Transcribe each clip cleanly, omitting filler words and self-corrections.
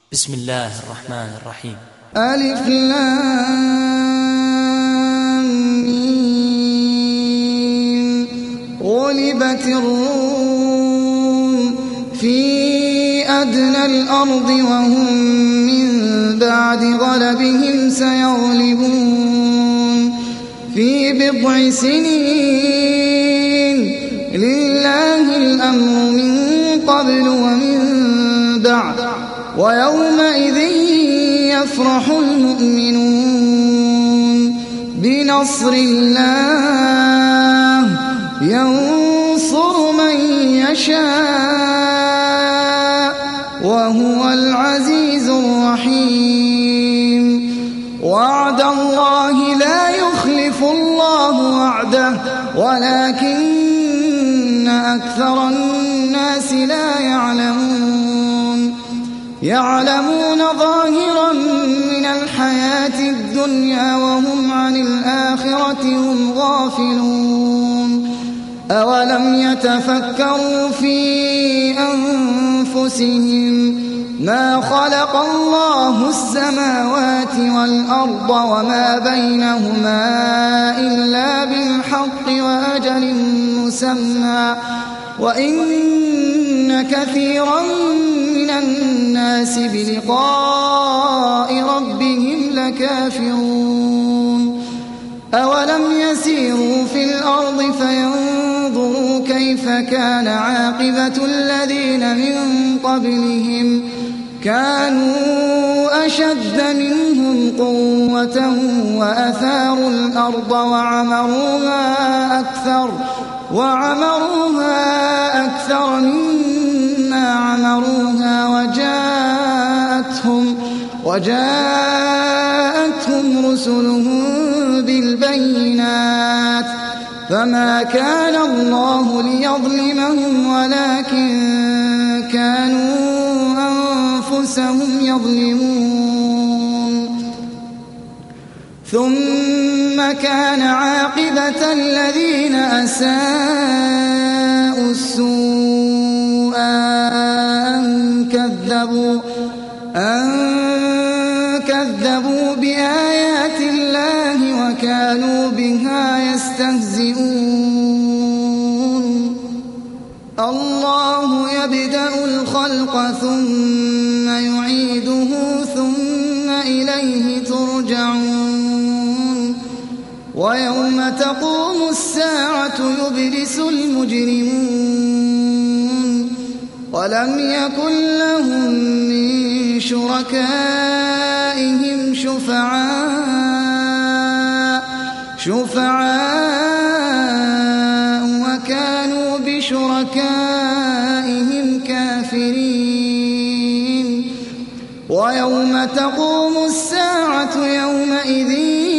بسم الله الرحمن الرحيم. ألف لام ميم. غلبت الروم في أدنى الأرض وهم من بعد غلبهم سيغلبون في بضع سنين. لله الأمر من قبل ومن بعد ويومئذ يفرح المؤمنون بنصر الله ينصر من يشاء وهو العزيز الرحيم. وعد الله لا يخلف الله وعده ولكن أكثر الناس لا يعلمون ظاهرا من الحياة الدنيا وهم عن الآخرة هم غافلون. أولم يتفكروا في أنفسهم ما خلق الله السماوات والأرض وما بينهما إلا بالحق وأجل مسمى وإن كثيرا من الناس بلقاء ربهم لكافرون. أولم يسيروا في الأرض فينظروا كيف كان عاقبة الذين من قبلهم كانوا أشد منهم قوة وأثاروا الأرض وعمروها أكثر مما عمروها وجاءتهم رسلهم بالبينات فما كان الله ليظلمهم ولكن كانوا أنفسهم يظلمون. ثم كان عاقبة الذين أساءوا السوء أن كذبوا بآيات الله وكانوا بها يستهزئون. الله يبدأ الخلق ثم يعيده ثم إليه ترجعون. ويوم تقوم الساعة يبلس المجرمون ولم يكن لهم من شركائهم شفعاء وكانوا بشركائهم كافرين. ويوم تقوم الساعة يومئذ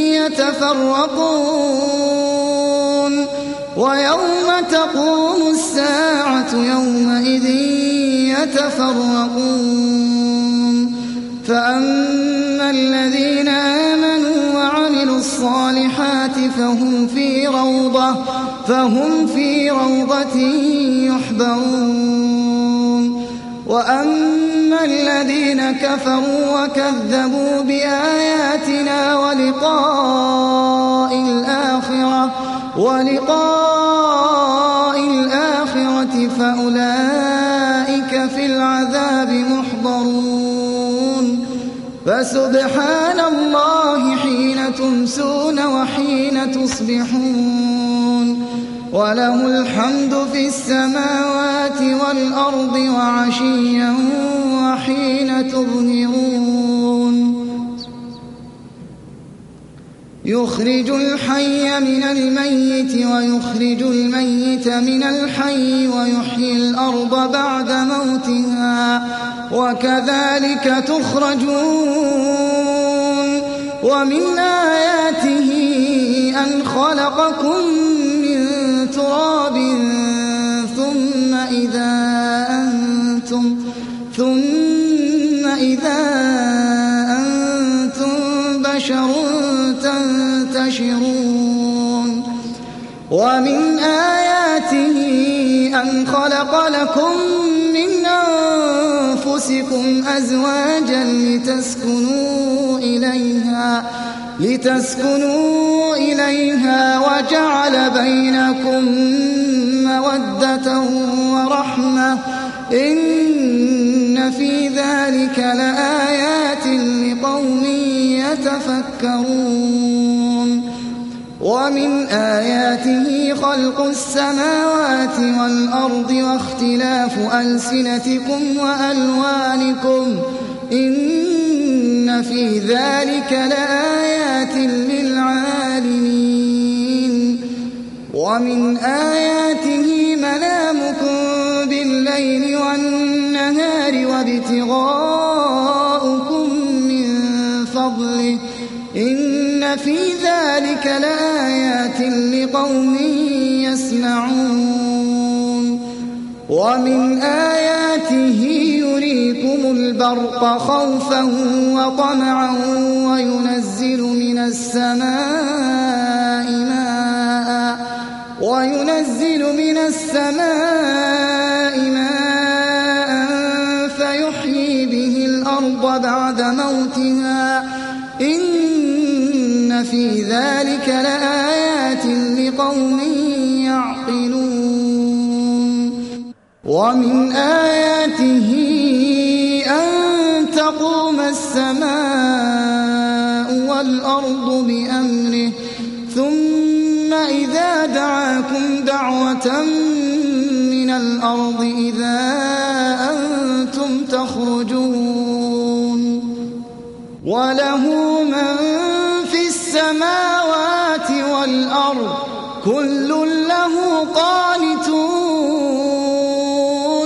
يتفرقون فأما الذين آمنوا وعملوا الصالحات فهم في روضة يحبرون. وأما الذين كفروا وكذبوا بآياتنا ولقاء الآخرة فأولئك في العذاب محضرون. فسبحان الله حين تمسون وحين تصبحون وله الحمد في السماوات والأرض وعشيا وحين تظهرون. يخرج الحي من الميت ويخرج الميت من الحي ويحيي الأرض بعد موتها وكذلك تخرجون. ومن آياته أن خلقكم من تراب ثم إذا أنتم بشر تنتشرون. ومن آياته أن خلق لكم من أنفسكم أنفسكم أزواجا لتسكنوا إليها وجعل بينكم مودة ورحمة إن في ذلك لآيات لقوم يتفكرون ومن آياته خلق السماوات والأرض واختلاف ألسنتكم وألوانكم إن في ذلك لآيات للعالمين ومن آياته منامكم بالليل والنهار وابتغاؤكم من فضله إن في ذلك لآيات لقوم يسمعون ومن آياته يريكم البرق خوفا وطمعا وينزل من السماء ماء فيحيي به الأرض بعد موتها إن في ذلك لآيات لقوم يعقلون ومن آياته أن تقوم السماء والأرض بأمره ثم إذا دعاكم دعوة من الأرض إذا أنتم تخرجون وله من في السماوات والأرض كل له قانتون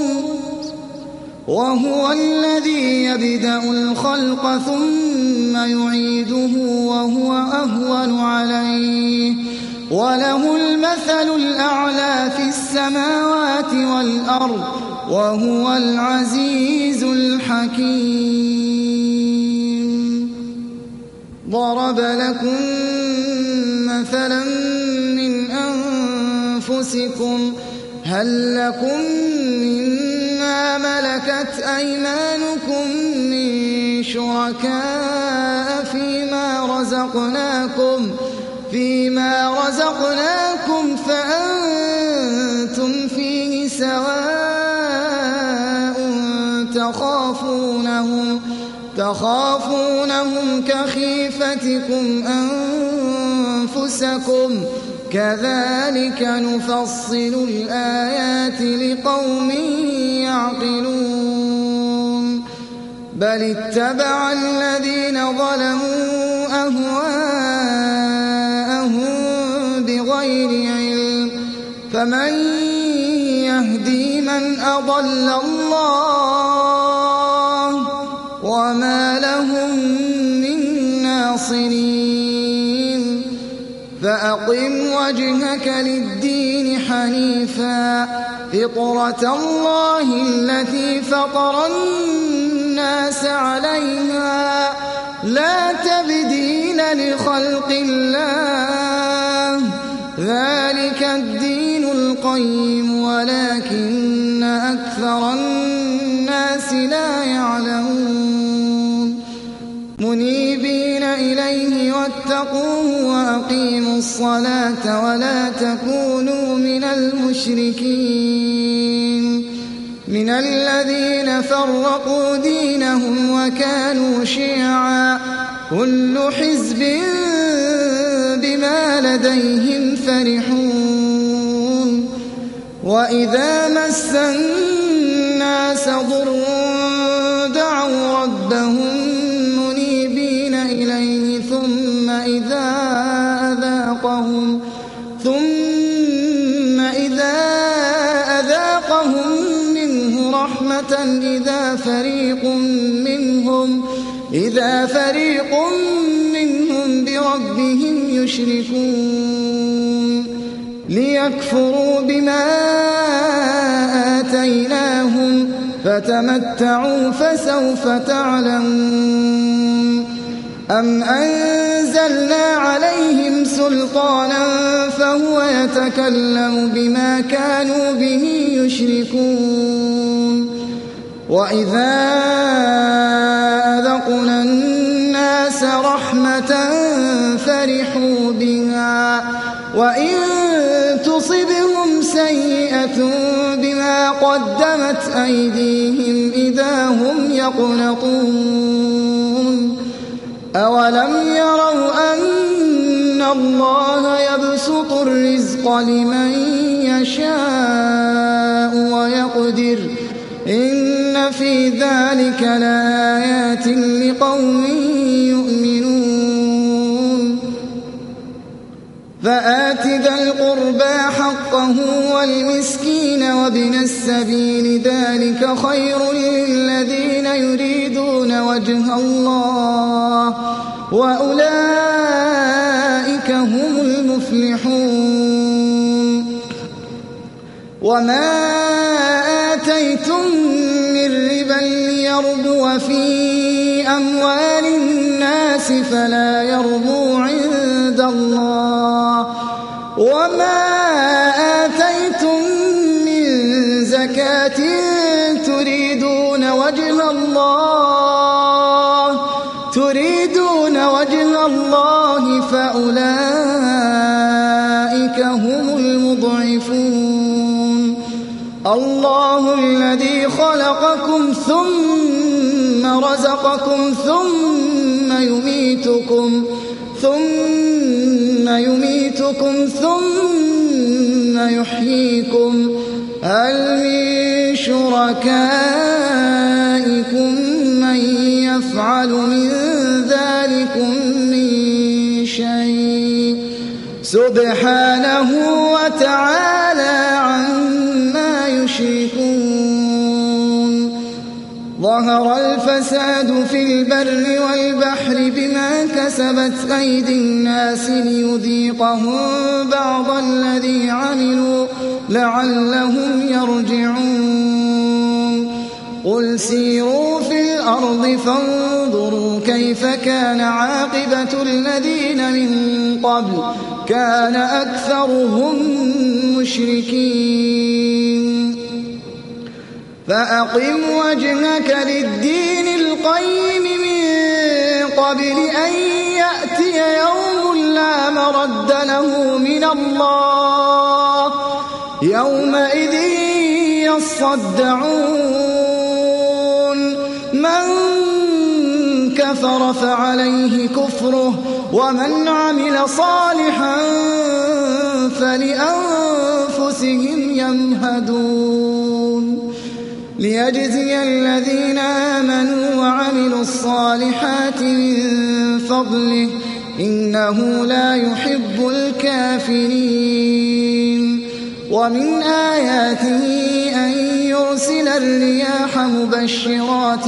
وهو الذي يبدأ الخلق ثم يعيده وهو أهون عليه وله المثل الأعلى في السماوات والأرض وهو العزيز الحكيم ضرب لكم مثلا من أنفسكم هل لكم مما ملكت أيمانكم من شركاء فيما رزقناكم فأنتم فيه سواء تخافونهم كخيفتكم أنفسكم كذلك نفصل الآيات لقوم يعقلون بل اتبع الذين ظلموا أهواءهم بغير علم فمن يهدي من أضل الله وما لهم من ناصرين فأقم وجهك للدين حنيفا فطرة الله التي فطر الناس عليها لا تبديل لخلق الله ذلك الدين القيم ولكن أكثر الناس لا يعلمون منيبين إليه واتقوه وأقيموا الصلاة ولا تكونوا من المشركين من الذين فرقوا دينهم وكانوا شيعا كل حزب بما لديهم فرحون وإذا مس الناس ضر دعوا ربهم منيبين إليه ثم إذا أذاقهم منه رحمة إذا فريق منهم بربهم يشركون ليكفروا بما آتيناهم فتمتعوا فسوف تعلمون أم أنزلنا عليهم سلطانا فهو يتكلم بما كانوا به يشركون وإذا أذقنا الناس رحمة فرحوا بها وإن تصبهم سيئة بما قدمت أيديهم إذا هم يقنطون أولم يروا أن الله يبسط الرزق لمن يشاء ويقدر إن في ذلك لآيات لقوم يؤمنون فآت ذا القربى حقه والمسكين وابن السبيل ذلك خير للذين يريدون وجه الله وأولئك هم المفلحون وما آتيتم من ربا ليربو في أموال الناس فلا يربو عند الله وما آتيتم من زكاة تريدون وجه الله فأولئك هم المضعفون الله الذي خلقكم ثم رزقكم ثم يميتكم ثم يحييكم هل من شركائكم من يفعل من ذلكم من شيء سبحانه وتعالى عما يشركون ظهر الفساد في البر والبحر بما كسبت أيدي الناس ليذيقهم بعض الذي عملوا لعلهم يرجعون قل سيروا في الأرض فانظروا كيف كان عاقبة الذين من قبل كان أكثرهم مشركين فأقم وجهك للدين القيم من قبل أن يأتي يوم لا مرد له من الله يومئذ يصدعون من كفر فعليه كفره ومن عمل صالحا فلأنفسهم يمهدون ليجزي الذين آمنوا وعملوا الصالحات من فضله إنه لا يحب الكافرين ومن آياته أن يرسل الرياح مبشرات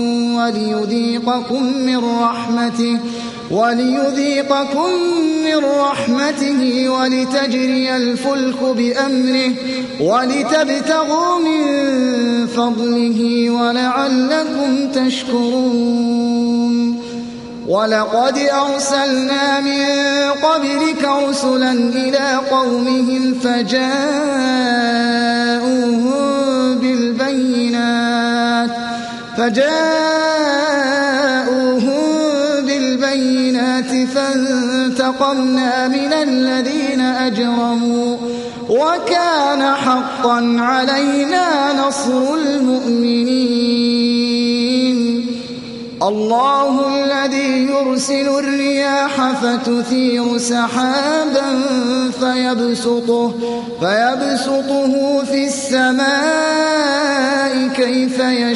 وليذيقكم من رحمته ولتجري الفلك بأمره ولتبتغوا من فضله ولعلكم تشكرون ولقد أرسلنا من قبلك رسلا إلى قومهم فجاءوهم بالبينات فانتقمنا من الذين أجرموا وكان حقا علينا نصر المؤمنين الله الذي يرسل الرياح فتثير سحابا فيبسطه في السماء كيف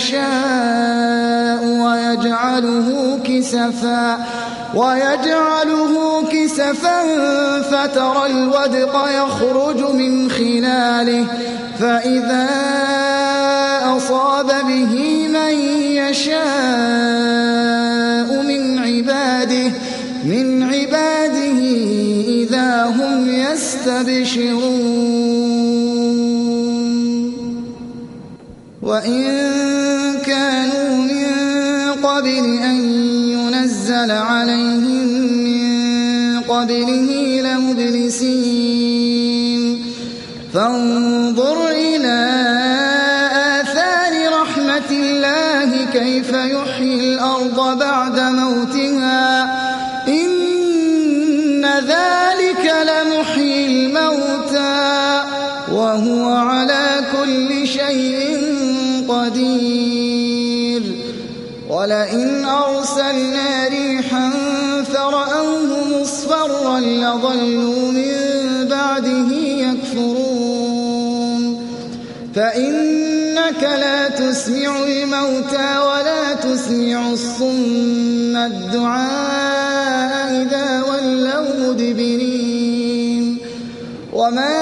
يشاء ويجعله كسفا فترى الودق يخرج من خلاله فإذا أصاب به من يشاء من عباده إذا هم يستبشرون وإن كانوا من قبل أن ينزل عليهم من قبله لمبلسين فانظر إلى آثار رحمة بعد موتها إن ذلك لمحيي الموتى وهو على كل شيء قدير ولئن أرسلنا ريحا فرأوه مصفرا لظلوا من بعده يكفرون فإنك لا تسمع الموتى ولا تسمع الصم الدعاء إذا ولوا مدبرين وما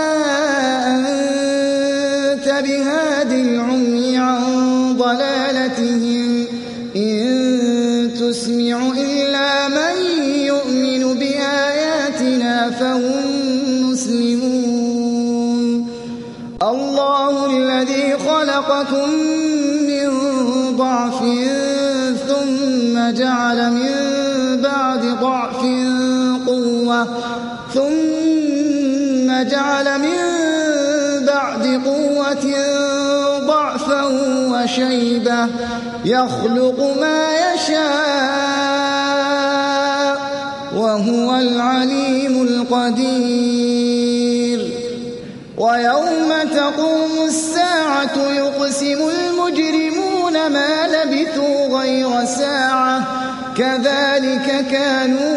أنت بهاد العمي عن ضلالتهم إن تسمع إلا من يؤمن بآياتنا فهم مسلمون الله الذي خلقكم من ضعف ثم جعل من بعد ضعف قوة ثم جعل من بعد قوة ضعفا وشيبة يخلق ما يشاء وهو العليم القدير ويوم تقوم الساعة يقسم المجرمون ما لبثوا غير ساعة كذلك كانوا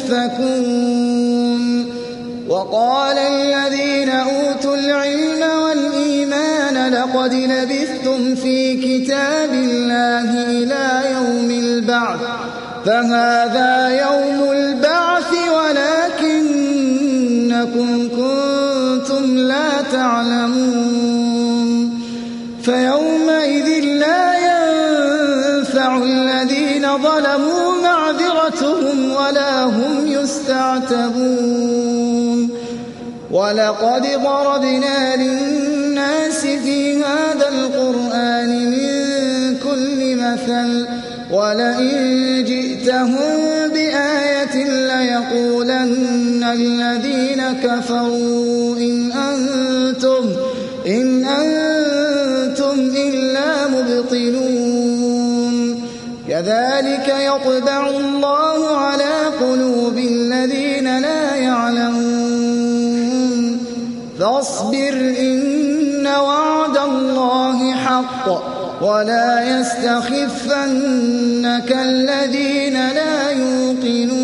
يؤفكون وقال الذين أوتوا العلم والإيمان لقد لبثتم في كتاب الله إلى يوم البعث فهذا يوم البعث ولكنكم كنتم لا تعلمون فيومئذ لا ينفع الذين ظلموا معذرتهم ولا هم يستعتبون ولقد ضربنا للناس في هذا القرآن من كل مثل ولئن جئتهم بآية ليقولن الذين كفروا إن أنتم إلا مبطلون كذلك يطبع الله على قلوب الذين لا يعلمون فاصبر إن وعد الله حق ولا يستخفنك الذين لا يوقنون